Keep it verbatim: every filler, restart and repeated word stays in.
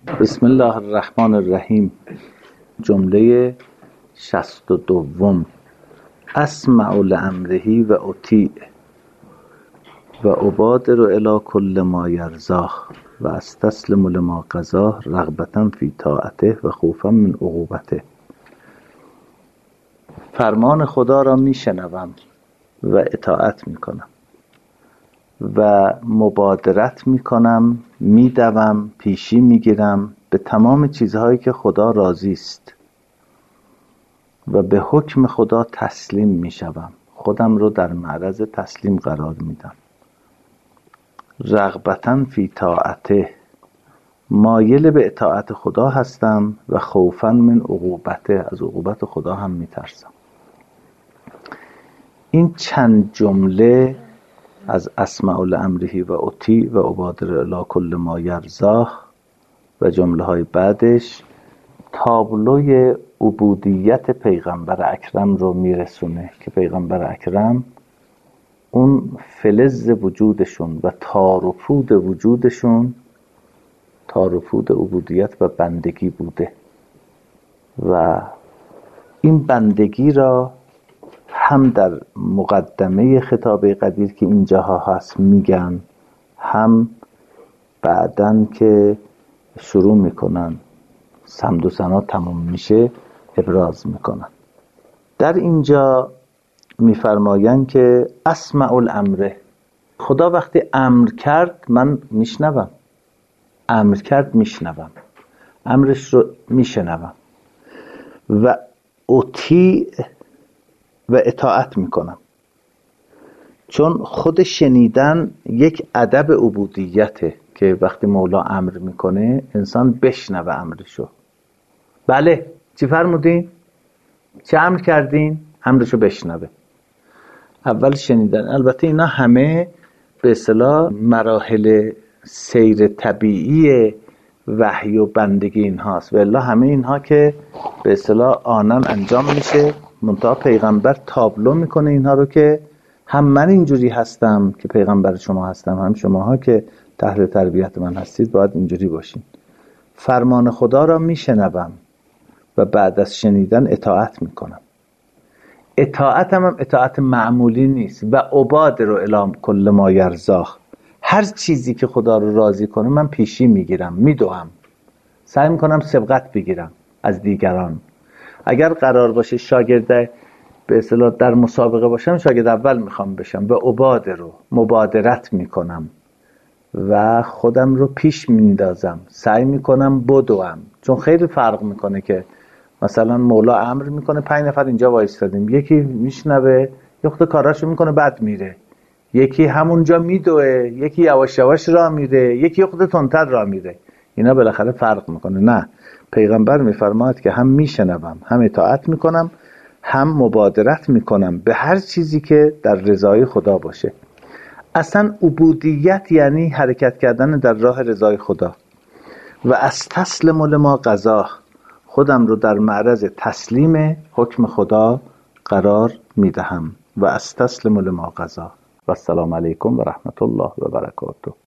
بسم الله الرحمن الرحیم. جمله شصت و دوم: اسمع لامره و اطیع و ابادر الی کل ما یرضاه و استسلم لما قضاه رغبة فی طاعته و خوفا من عقوبته. فرمان خدا را میشنوم و اطاعت میکنم و مبادرت میکنم، میدوم، پیشی میگیرم به تمام چیزهایی که خدا راضی است و به حکم خدا تسلیم میشوم. خودم رو در معرض تسلیم قرار میدم. رغبتاً فی طاعته، مایل به اطاعت خدا هستم و خوفاً من عقوبته، از عقوبت خدا هم میترسم. این چند جمله از اسمع لامره و اطیع و ابادر الی کل ما یرضاه و جمله های بعدش تابلوی عبودیت پیغمبر اکرم رو میرسونه که پیغمبر اکرم اون فلز وجودشون و تار و پود وجودشون تار و پود عبودیت و بندگی بوده و این بندگی را هم در مقدمه خطاب قدیر که اینجاها هست میگن، هم بعدن که شروع میکنن حمد و ثنا تمام میشه ابراز میکنن. در اینجا میفرماین که اسمع الامره، خدا وقتی امر کرد من میشنوم، امر کرد میشنوم، امرش رو میشنوم و اطیع و اطاعت میکنم، چون خود شنیدن یک ادب عبودیته که وقتی مولا امر میکنه انسان بشنوه امرشو. بله چی فرمودین؟ چه امر کردین؟ امرشو بشنوه. اول شنیدن. البته اینا همه به اصطلاح مراحل سیر طبیعی وحی و بندگی اینهاست و الا همه اینها که به اصطلاح آنن انجام میشه، منتها پیغمبر تابلو میکنه اینها رو که هم من اینجوری هستم که پیغمبر شما هستم، هم شماها که تحت تربیت من هستید باید اینجوری باشین. فرمان خدا را میشنوم و بعد از شنیدن اطاعت میکنم. اطاعت هم, هم اطاعت معمولی نیست. و ابادر الی کل ما یرضاه، هر چیزی که خدا رو راضی کنه من پیشی میگیرم، میدوام، سعی میکنم سبقت بگیرم از دیگران. اگر قرار باشه شاگرد به اصطلاح در مسابقه باشم، شاگرد اول میخوام بشم و ابادر رو مبادرت میکنم و خودم رو پیش میندازم، سعی میکنم بدوم. چون خیلی فرق میکنه که مثلا مولا امر میکنه پنج نفر اینجا وایستادیم، یکی میشنوه یه خود کاراشو میکنه بعد میره، یکی همونجا میدوه، یکی یواش یواش راه میره، یکی یه خود تندتر راه میره. اینا بالاخره فرق میکنه. نه، پیغمبر میفرماید که هم میشنوم، هم اطاعت میکنم، هم مبادرت میکنم به هر چیزی که در رضای خدا باشه. اصلا عبودیت یعنی حرکت کردن در راه رضای خدا. و استسلم لما قضاه، خودم رو در معرض تسلیم حکم خدا قرار میدهم. و استسلم لما قضاه. و السلام علیکم و رحمت الله و برکاته.